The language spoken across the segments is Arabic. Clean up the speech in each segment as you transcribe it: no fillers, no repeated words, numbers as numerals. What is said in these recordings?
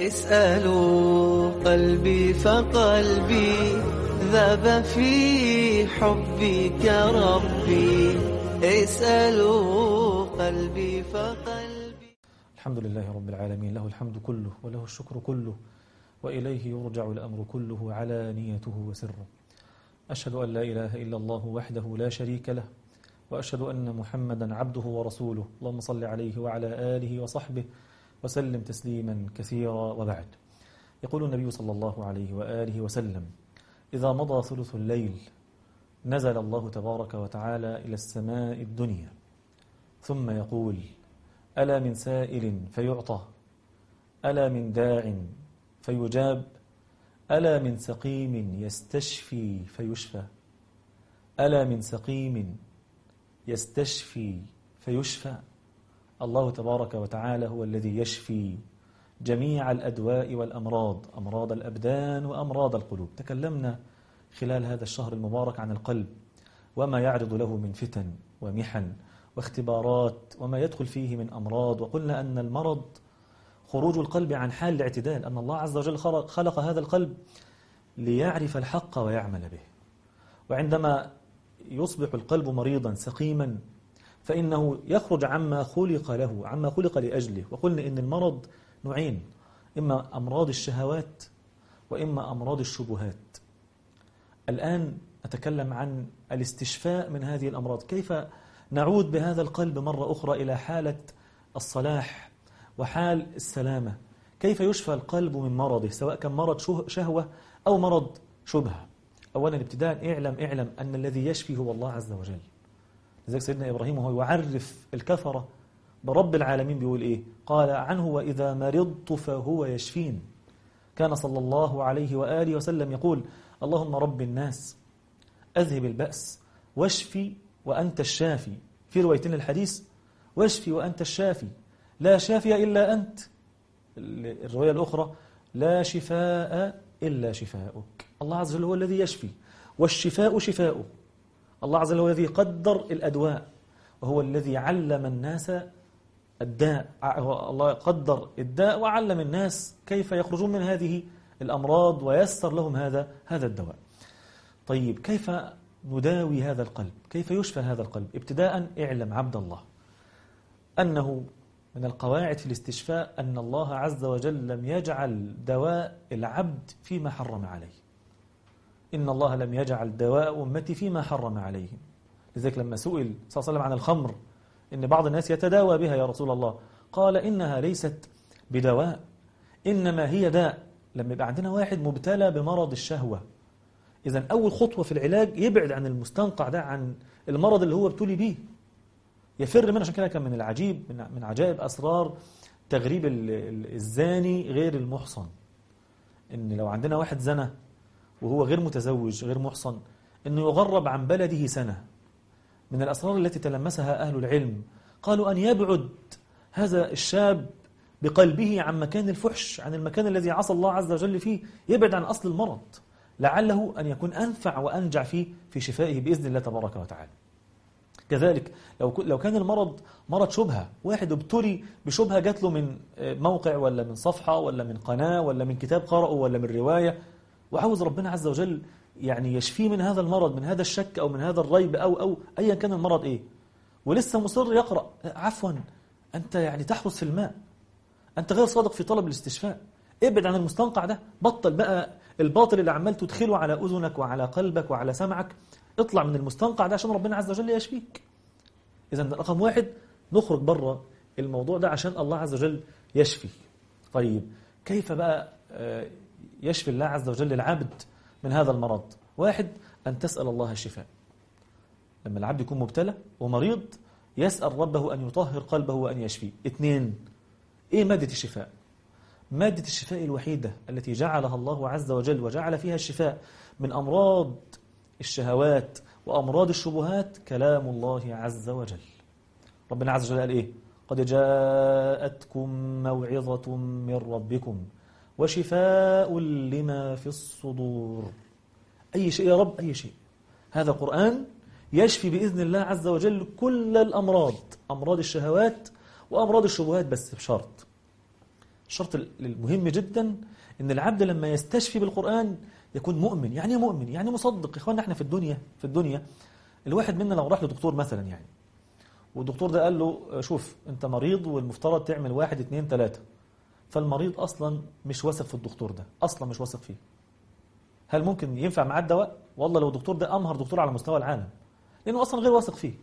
اسألوا قلبي فقلبي ذاب في حبك ربي. اسألوا قلبي فقلبي. الحمد لله رب العالمين، له الحمد كله وله الشكر كله، وإليه يرجع الأمر كله علانيته وسره. أشهد أن لا إله إلا الله وحده لا شريك له، وأشهد أن محمدا عبده ورسوله. اللهم صل عليه وعلى آله وصحبه وسلم تسليما كثيرا. وبعد، يقول النبي صلى الله عليه وآله وسلم: إذا مضى ثلث الليل نزل الله تبارك وتعالى إلى السماء الدنيا ثم يقول: ألا من سائل فيعطى، ألا من داع فيجاب، ألا من سقيم يستشفي فيشفى، ألا من سقيم يستشفي فيشفى. الله تبارك وتعالى هو الذي يشفي جميع الأدواء والأمراض، أمراض الأبدان وأمراض القلوب. تكلمنا خلال هذا الشهر المبارك عن القلب وما يعرض له من فتن ومحن واختبارات وما يدخل فيه من أمراض، وقلنا أن المرض خروج القلب عن حال الاعتدال، أن الله عز وجل خلق هذا القلب ليعرف الحق ويعمل به. وعندما يصبح القلب مريضا سقيما فإنه يخرج عما خلق له، عما خلق لأجله. وقلنا إن المرض نوعين: إما أمراض الشهوات وإما أمراض الشبهات. الآن أتكلم عن الاستشفاء من هذه الأمراض، كيف نعود بهذا القلب مرة أخرى إلى حالة الصلاح وحال السلامة، كيف يشفى القلب من مرضه سواء كان مرض شهوة أو مرض شبهة. أولا ابتداء اعلم أن الذي يشفي هو الله عز وجل. لذلك سيدنا إبراهيم وهو يعرف الكفرة برب العالمين بيقول إيه؟ قال عنه: وإذا مرضت فهو يشفين. كان صلى الله عليه وآله وسلم يقول: اللهم رب الناس أذهب البأس واشفي وأنت الشافي. في روايتين الحديث: واشفي وأنت الشافي لا شافي إلا أنت. الرواية الأخرى: لا شفاء إلا شفاؤك. الله عز وجل هو الذي يشفي، والشفاء شفاؤه. الله عز وجل هو الذي قدر الأدواء، وهو الذي علم الناس الداء. الله قدر الداء وعلم الناس كيف يخرجون من هذه الأمراض ويسر لهم هذا الدواء. طيب، كيف نداوي هذا القلب؟ كيف يشفى هذا القلب؟ ابتداء اعلم عبد الله أنه من القواعد في الاستشفاء أن الله عز وجل لم يجعل دواء العبد فيما حرم عليه. إن الله لم يجعل دواء أمتي فيما حرم عليهم. لذلك لما سئل صلى الله عليه وسلم عن الخمر، إن بعض الناس يتداوى بها يا رسول الله، قال: إنها ليست بدواء، إنما هي داء. لما يبقى عندنا واحد مبتلى بمرض الشهوة، إذن أول خطوة في العلاج يبعد عن المستنقع ده، عن المرض اللي هو ابتلي به، يفر منه. عشان كده كان من العجيب، من عجائب أسرار تغريب الزاني غير المحصن، إن لو عندنا واحد زنى وهو غير متزوج غير محصن، إنه يغرب عن بلده سنة. من الأسرار التي تلمسها أهل العلم قالوا أن يبعد هذا الشاب بقلبه عن مكان الفحش، عن المكان الذي عصى الله عز وجل فيه، يبعد عن أصل المرض، لعله أن يكون أنفع وأنجع في شفائه بإذن الله تبارك وتعالى. كذلك لو كان المرض مرض شبهة، واحد ابتلي بشبهة جات له من موقع ولا من صفحة ولا من قناة ولا من كتاب قرأه ولا من رواية، وعاوز ربنا عز وجل يعني يشفيه من هذا المرض، من هذا الشك أو من هذا الريب أو أيا كان المرض إيه، ولسه مصر يقرأ، عفوا أنت يعني تحرس في الماء، أنت غير صادق في طلب الاستشفاء. ابعد عن المستنقع ده، بطل بقى الباطل اللي عمال تدخله على أذنك وعلى قلبك وعلى سمعك، اطلع من المستنقع ده عشان ربنا عز وجل يشفيك. إذن رقم واحد، نخرج بره الموضوع ده عشان الله عز وجل يشفي. طيب، كيف بقى يشفي الله عز وجل العبد من هذا المرض؟ واحد، أن تسأل الله الشفاء. لما العبد يكون مبتلى ومريض يسأل ربه أن يطهر قلبه وأن يشفيه. اثنين، إيه مادة الشفاء؟ مادة الشفاء الوحيدة التي جعلها الله عز وجل وجعل فيها الشفاء من أمراض الشهوات وأمراض الشبهات كلام الله عز وجل. ربنا عز وجل قال إيه؟ قد جاءتكم موعظة من ربكم وشفاء لما في الصدور. أي شيء يا رب، أي شيء. هذا قرآن يشفي بإذن الله عز وجل كل الأمراض، أمراض الشهوات وأمراض الشبهات، بس بشرط الشرط المهم جدا ان العبد لما يستشفي بالقرآن يكون مؤمن. يعني ايه مؤمن؟ يعني مصدق. يا اخوانا احنا في الدنيا الواحد منا لو راح لدكتور مثلا يعني، والدكتور ده قال له شوف انت مريض والمفترض تعمل 1 2 3، فالمريض اصلا مش واثق في الدكتور ده، اصلا مش واثق فيه، هل ممكن ينفع معاه الدواء؟ والله لو الدكتور ده امهر دكتور على مستوى العالم، لانه اصلا غير واثق فيه،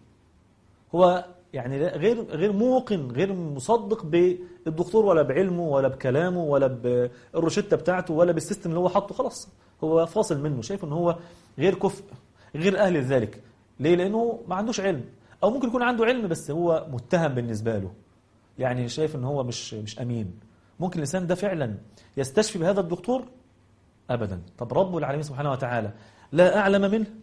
هو يعني غير موقن، غير مصدق بالدكتور ولا بعلمه ولا بكلامه ولا بالروشته بتاعته ولا بالسيستم اللي هو حاطه. خلاص هو فاصل منه، شايف ان هو غير كفء، غير اهل لذلك. ليه؟ لانه ما عندوش علم، او ممكن يكون عنده علم بس هو متهم بالنسبه له، يعني شايف ان هو مش امين. ممكن الانسان ده فعلا يستشفي بهذا الدكتور؟ ابدا. طب رب العالمين سبحانه وتعالى لا اعلم منه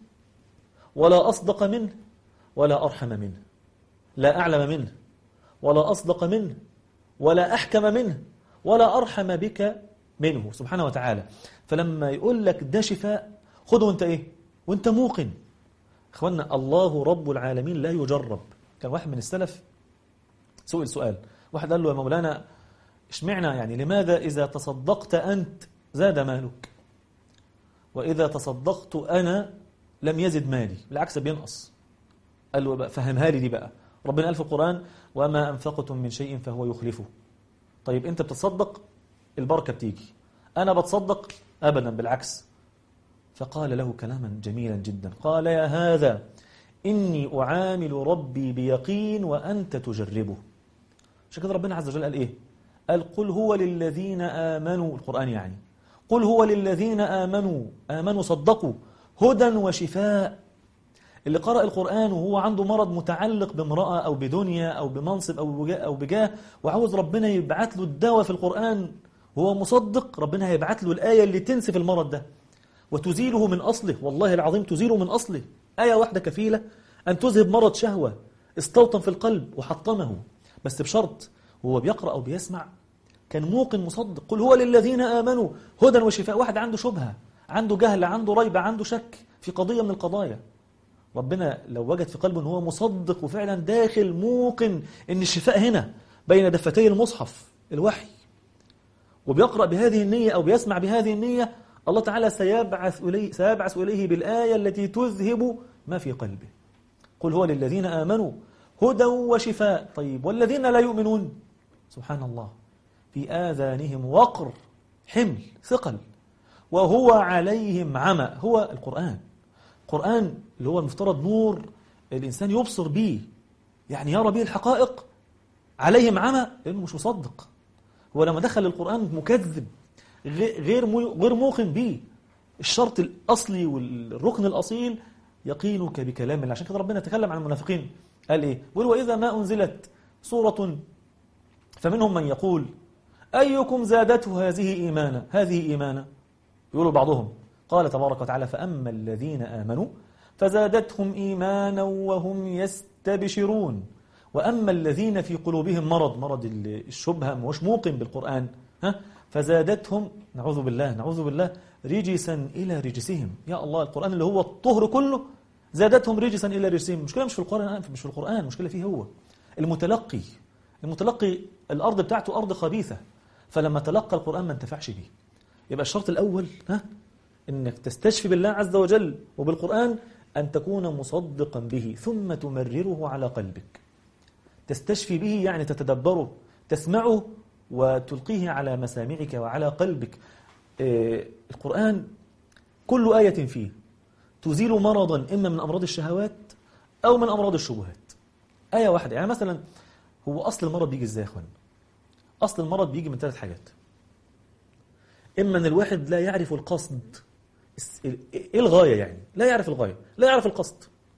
ولا اصدق منه ولا ارحم منه، لا أعلم منه ولا أصدق منه ولا أحكم منه ولا أرحم بك منه سبحانه وتعالى. فلما يقول لك ده شفاء خده وانت ايه؟ وانت موقن. اخوانا الله رب العالمين لا يجرب. كان واحد من السلف سئل سؤال، واحد قال له يا مولانا اشمعنى يعني لماذا إذا تصدقت أنت زاد مالك وإذا تصدقت أنا لم يزد مالي، بالعكس بينقص؟ قال له بقى فهمها لي دي بقى. ربنا قال في القرآن وما أنفقتم من شيء فهو يخلفه. طيب أنت بتتصدق البركة بتيجي، أنا بتصدق أبدا بالعكس. فقال له كلاما جميلا جدا، قال يا هذا إني أعامل ربي بيقين وأنت تجربه. عشان كده ربنا عز وجل قال إيه؟ قال قل هو للذين آمنوا، القرآن يعني، قل هو للذين آمنوا صدقوا هدى وشفاء. اللي قرأ القرآن وهو عنده مرض متعلق بامرأة أو بدنيا أو بمنصب أو بجاه وعاوز ربنا يبعت له الدواء في القرآن وهو مصدق، ربنا هيبعت له الآية اللي تنسف المرض ده وتزيله من أصله. والله العظيم تزيله من أصله. آية واحدة كفيلة أن تذهب مرض شهوة استوطن في القلب وحطمه، بس بشرط هو بيقرأ أو بيسمع كان موقن مصدق. قل هو للذين آمنوا هدى وشفاء. واحد عنده شبهة، عنده جهل، عنده ريبة، عنده شك في قضية من القضايا، ربنا لو وجد في قلبه ان هو مصدق وفعلا داخل موقن ان الشفاء هنا بين دفتي المصحف الوحي، وبيقرأ بهذه النية او بيسمع بهذه النية، الله تعالى سيبعث إليه بالآية التي تذهب ما في قلبه. قل هو للذين آمنوا هدى وشفاء. طيب والذين لا يؤمنون؟ سبحان الله، في آذانهم وقر، حمل، ثقل، وهو عليهم عمى. هو القرآن اللي هو المفترض نور الإنسان يبصر به، يعني يرى به الحقائق، عليهم عمى لأنه مش مصدق. هو لما دخل القرآن مكذب، غير موقن به. الشرط الأصلي والركن الأصيل يقينك بكلام الله. عشان كده ربنا تكلم عن المنافقين قال إيه؟ قل وإذا ما أنزلت سورة فمنهم من يقول أيكم زادته هذه إيمانا يقولوا بعضهم. قال تبارك وتعالى فأما الذين آمنوا فزادتهم إيمانا وهم يستبشرون وأما الذين في قلوبهم مرض الشبهة مش موقن بالقرآن فزادتهم نعوذ بالله رجسا إلى رجسهم. يا الله، القرآن اللي هو الطهر كله زادتهم رجسا إلى رجسهم. المشكلة مش في القرآن، المشكلة فيه هو المتلقي الأرض بتاعته أرض خبيثة، فلما تلقى القرآن ما انتفعش به. يبقى الشرط الأول إنك تستشفي بالله عز وجل وبالقرآن أن تكون مصدقا به ثم تمرره على قلبك. تستشفي به يعني تتدبره، تسمعه وتلقيه على مسامعك وعلى قلبك. القرآن كل آية فيه تزيل مرضا إما من أمراض الشهوات أو من أمراض الشبهات. آية واحدة يعني مثلا، هو أصل المرض بيجي إزاي يا أخوان؟ أصل المرض بيجي من 3 حاجات. إما أن الواحد لا يعرف القصد، إيه الغاية يعني؟ لا يعرف الغاية، لا يعرف القصد،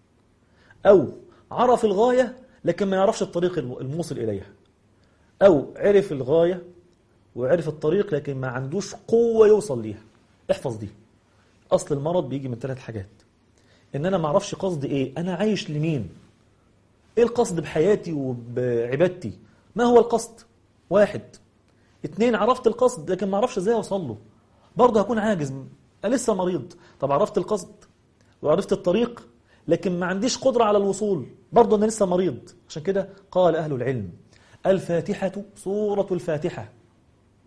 أو عرف الغاية لكن ما يعرفش الطريق الموصل إليها، أو عرف الغاية وعرف الطريق لكن ما عندوش قوة يوصل ليها. احفظ دي. أصل المرض بيجي من 3 حاجات. إن أنا ما أعرفش قصد إيه، أنا عايش لمين، إيه القصد بحياتي وبعبادتي، ما هو القصد؟ 1. 2 عرفت القصد لكن ما أعرفش إزاي أوصل له، برضه هكون عاجز، لسه مريض. طب عرفت القصد وعرفت الطريق لكن ما عنديش قدرة على الوصول، برضه أنا لسه مريض. عشان كده قال أهل العلم الفاتحة، سورة الفاتحة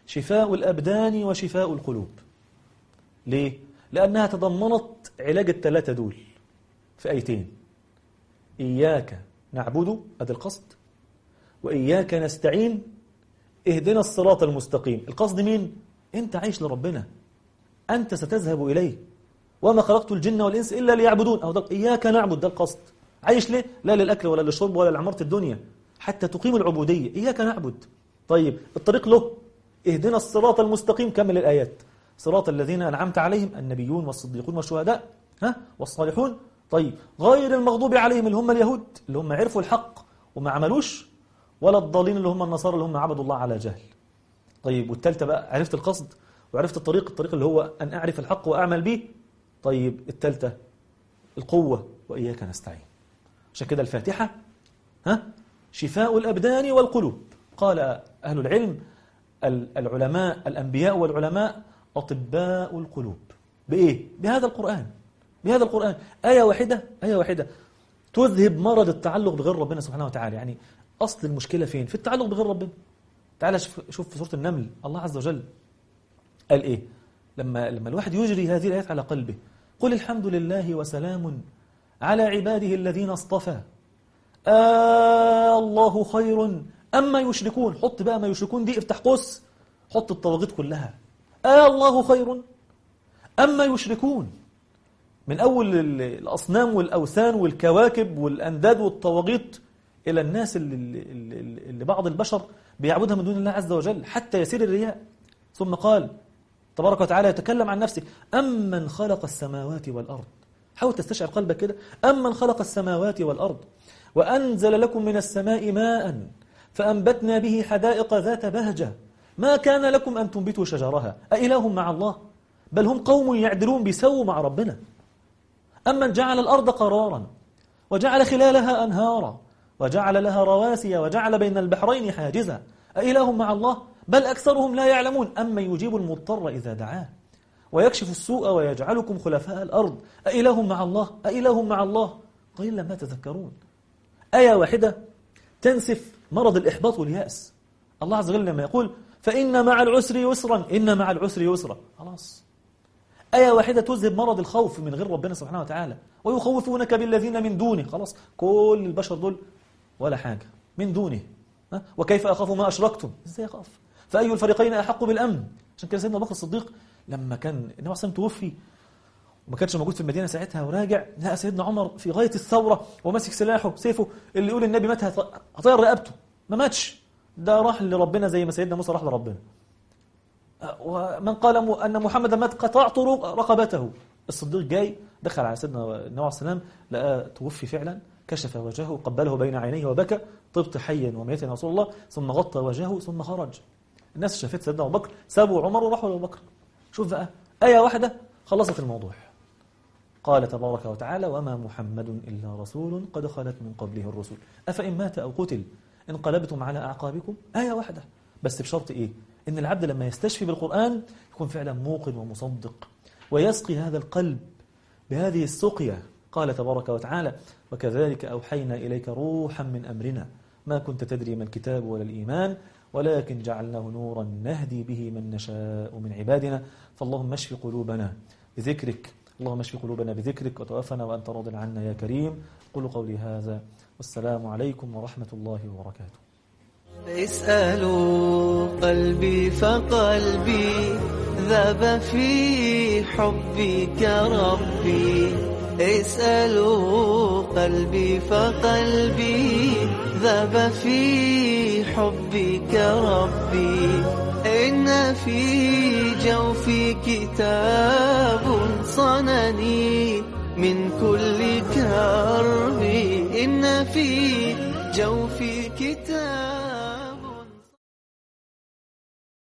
شفاء الأبدان وشفاء القلوب. ليه؟ لأنها تضمنت علاج الثلاثة دول في آيتين: إياك نعبد أدي القصد، وإياك نستعين اهدنا الصراط المستقيم. القصد مين؟ أنت عايش لربنا، أنت ستذهب إليه، وما خلقت الجن والإنس إلا ليعبدون. أو ده إياك نعبد، ده القصد. عايش ليه؟ لا للأكل ولا للشرب ولا لعمارة الدنيا، حتى تقيم العبودية. إياك نعبد. طيب الطريق له اهدنا الصراط المستقيم. كمل الآيات: صراط الذين أنعمت عليهم النبيون والصديقون والشهداء والصالحون. طيب غير المغضوب عليهم اللي هم اليهود اللي هم عرفوا الحق وما عملوش، ولا الضالين اللي هم النصارى اللي هم عبدوا الله على جهل. طيب والثالثة بقى، عرفت القصد وعرفت الطريق اللي هو أن أعرف الحق وأعمل به. طيب الثالثة القوة، وإياك نستعين. عشان كده الفاتحة شفاء الأبدان والقلوب. قال أهل العلم العلماء الأنبياء والعلماء أطباء القلوب. بإيه؟ بهذا القرآن. بهذا القرآن آية واحدة تذهب مرض التعلق بغير ربنا سبحانه وتعالى. يعني أصل المشكلة فين؟ في التعلق بغير ربنا. تعالى شوف في سورة النمل الله عز وجل قال إيه لما الواحد يجري هذه الآيات على قلبه: قل الحمد لله وسلام على عباده الذين اصطفى الله خير أما يشركون. حط بقى ما يشركون دي، افتح قوس، حط الطواغيت كلها. الله خير أما يشركون، من أول الأصنام والأوثان والكواكب والأنداد والطواغيت إلى الناس اللي بعض البشر بيعبدها من دون الله عز وجل حتى يسير الرياء. ثم قال تبارك وتعالى يتكلم عن نفسه: أمن خلق السماوات والأرض. حاول تستشعر قلبك كده: أمن خلق السماوات والأرض وأنزل لكم من السماء ماء فأنبتنا به حدائق ذات بهجة ما كان لكم أن تنبتوا شجرها أإله مع الله بل هم قوم يعدلون. بيسووا مع ربنا. أمن جعل الأرض قرارا وجعل خلالها أنهارا وجعل لها رواسي وجعل بين البحرين حاجزا أإله مع الله بل أكثرهم لا يعلمون. أمن يجيب المضطر إذا دعاه ويكشف السوء ويجعلكم خلفاء الأرض أإله مع الله أإله مع الله قليلا ما تذكرون. آية واحدة تنسف مرض الإحباط واليأس. الله عز وجل لما يقول: فإن مع العسر يسرا، إن مع العسر يسرا. خلاص. آية واحدة تذهب مرض الخوف من غير ربنا سبحانه وتعالى. ويخوفونك بالذين من دونه. خلاص، كل البشر دول ولا حاجة من دونه. وكيف أخاف ما أشركتم. إزاي أخاف؟ فأي الفريقين أحق بالأمن. عشان كده سيدنا أبو بكر الصديق لما كان النبي عليه الصلاة والسلام توفي وما كانش موجود في المدينة ساعتها وراجع، لقى سيدنا عمر في غاية الثورة وماسك سلاحه سيفه اللي يقول النبي مات هطير رقبته. ما ماتش، ده راح لربنا زي ما سيدنا موسى راح لربنا. ومن قال أن محمدا مات قطعت رقبته. الصديق جاي دخل على سيدنا النبي عليه الصلاة والسلام لقى توفي فعلا، كشف وجهه قبله بين عينيه وبكى: طبت حيا وميتا يا رسول الله. ثم غطى وجهه ثم خرج. الناس شافت سيدنا أبو بكر سابوا عمر وراحوا لأبو بكر. شوف بقى آية واحدة خلصت الموضوع. قال تبارك وتعالى: وما محمد إلا رسول قد خلت من قبله الرسل أفإن مات أو قتل انقلبتم على أعقابكم. آية واحدة بس بشرط إيه؟ إن العبد لما يستشفي بالقرآن يكون فعلا موقن ومصدق ويسقي هذا القلب بهذه السقية. قال تبارك وتعالى: وكذلك أوحينا إليك روحا من أمرنا ما كنت تدري ما الكتاب ولا الإيمان ولكن جعلناه نورا نهدي به من نشاء من عبادنا فاللهم اشف قلوبنا بذكرك، اللهم اشف قلوبنا بذكرك وتوفنا وأنت راض عنا يا كريم. قولوا قولي هذا والسلام عليكم ورحمة الله وبركاته. اسألوا قلبي فقلبي ذاب في حبك ربي. اسألوا قلبي فقلبي ذاب في حبك ربي. إن في جوفي كتاب صنني من كل كرب. إن في جوفي كتاب